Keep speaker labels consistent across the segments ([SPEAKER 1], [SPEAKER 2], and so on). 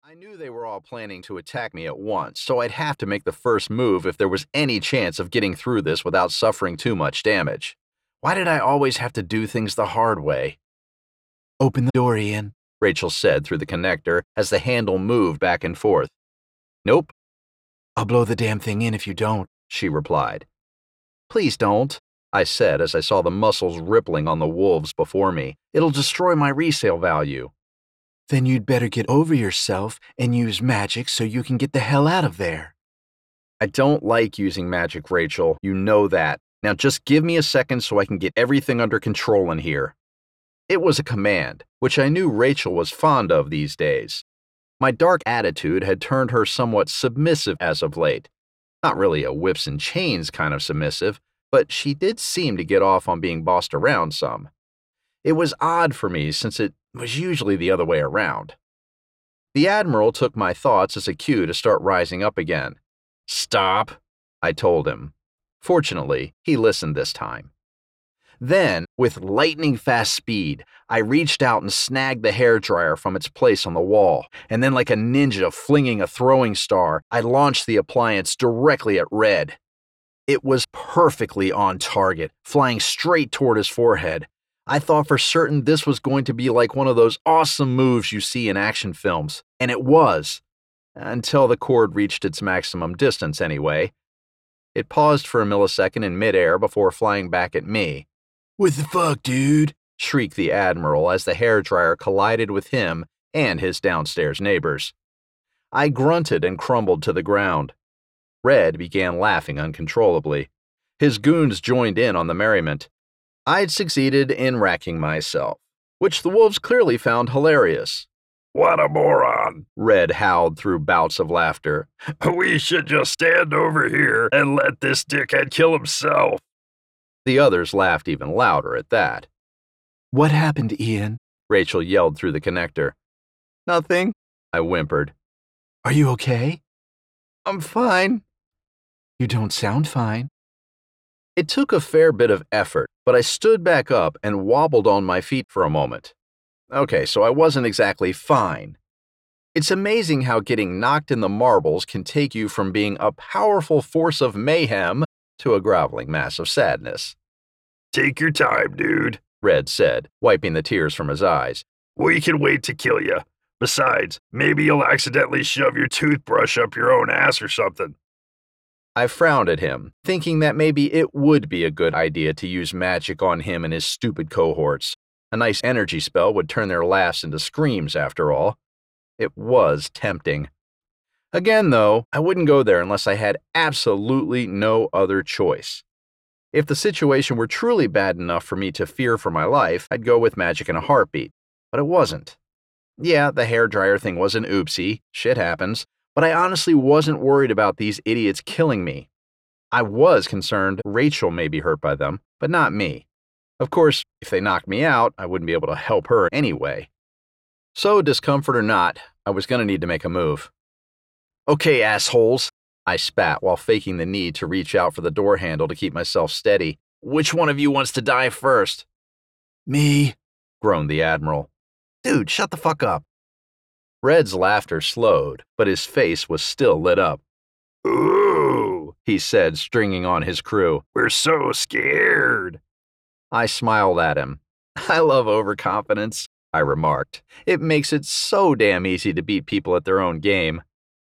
[SPEAKER 1] I knew they were all planning to attack me at once, so I'd have to make the first move if there was any chance of getting through this without suffering too much damage. Why did I always have to do things the hard way? "Open the door, Ian," Rachel said through the connector as the handle moved back and forth. "Nope." "I'll blow the damn thing in if you don't," she replied. "Please don't," I said as I saw the muscles rippling on the wolves before me. "It'll destroy my resale value." "Then you'd better get over yourself and use magic so you can get the hell out of there." "I don't like using magic, Rachel. You know that. Now just give me a second so I can get everything under control in here." It was a command, which I knew Rachel was fond of these days. My dark attitude had turned her somewhat submissive as of late. Not really a whips and chains kind of submissive, but she did seem to get off on being bossed around some. It was odd for me since it was usually the other way around. The Admiral took my thoughts as a cue to start rising up again. "Stop," I told him. Fortunately, he listened this time. Then, with lightning-fast speed, I reached out and snagged the hairdryer from its place on the wall, and then like a ninja flinging a throwing star, I launched the appliance directly at Red. It was perfectly on target, flying straight toward his forehead. I thought for certain this was going to be like one of those awesome moves you see in action films, and it was. Until the cord reached its maximum distance, anyway. It paused for a millisecond in midair before flying back at me. "What the fuck, dude?" shrieked the Admiral as the hairdryer collided with him and his downstairs neighbors. I grunted and crumbled to the ground. Red began laughing uncontrollably. His goons joined in on the merriment. I'd succeeded in racking myself, which the wolves clearly found hilarious.
[SPEAKER 2] "What a moron,"
[SPEAKER 1] Red howled through bouts of laughter.
[SPEAKER 2] "We should just stand over here and let this dickhead kill himself."
[SPEAKER 1] The others laughed even louder at that.
[SPEAKER 3] "What happened, Ian?"
[SPEAKER 1] Rachel yelled through the connector. "Nothing," I whimpered.
[SPEAKER 3] "Are you okay?"
[SPEAKER 1] "I'm fine."
[SPEAKER 3] "You don't sound fine."
[SPEAKER 1] It took a fair bit of effort, but I stood back up and wobbled on my feet for a moment. Okay, so I wasn't exactly fine. It's amazing how getting knocked in the marbles can take you from being a powerful force of mayhem to a groveling mass of sadness.
[SPEAKER 2] "Take your time, dude,"
[SPEAKER 1] Red said, wiping the tears from his eyes.
[SPEAKER 2] "We can wait to kill you. Besides, maybe you'll accidentally shove your toothbrush up your own ass or something."
[SPEAKER 1] I frowned at him, thinking that maybe it would be a good idea to use magic on him and his stupid cohorts. A nice energy spell would turn their laughs into screams, after all. It was tempting. Again, though, I wouldn't go there unless I had absolutely no other choice. If the situation were truly bad enough for me to fear for my life, I'd go with magic in a heartbeat. But it wasn't. Yeah, the hairdryer thing was an oopsie, shit happens, but I honestly wasn't worried about these idiots killing me. I was concerned Rachel may be hurt by them, but not me. Of course, if they knocked me out, I wouldn't be able to help her anyway. So, discomfort or not, I was going to need to make a move. "Okay, assholes," I spat while faking the need to reach out for the door handle to keep myself steady. "Which one of you wants to die first?"
[SPEAKER 3] "Me,"
[SPEAKER 1] groaned the Admiral. "Dude, shut the fuck up." Red's laughter slowed, but his face was still lit up.
[SPEAKER 2] "Ooh,"
[SPEAKER 1] he said, stringing on his crew.
[SPEAKER 2] "We're so scared."
[SPEAKER 1] I smiled at him. "I love overconfidence," I remarked. "It makes it so damn easy to beat people at their own game."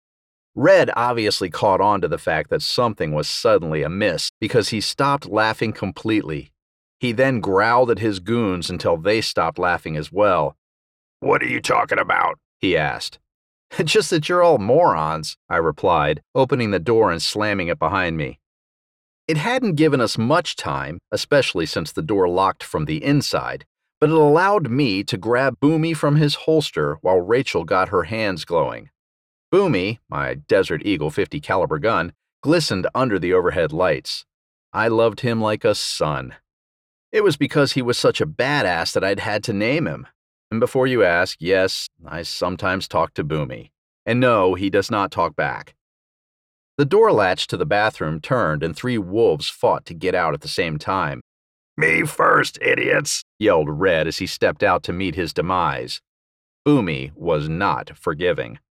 [SPEAKER 1] Red obviously caught on to the fact that something was suddenly amiss because he stopped laughing completely. He then growled at his goons until they stopped laughing as well.
[SPEAKER 2] "What are you talking about?"
[SPEAKER 1] he asked. "Just that you're all morons," I replied, opening the door and slamming it behind me. It hadn't given us much time, especially since the door locked from the inside, but it allowed me to grab Boomy from his holster while Rachel got her hands glowing. Boomy, my Desert Eagle .50 caliber gun, glistened under the overhead lights. I loved him like a son. It was because he was such a badass that I'd had to name him. And before you ask, yes, I sometimes talk to Boomy. And no, he does not talk back. The door latch to the bathroom turned and 3 wolves fought to get out at the same time.
[SPEAKER 2] "Me first, idiots,"
[SPEAKER 1] yelled Red as he stepped out to meet his demise. Boomy was not forgiving.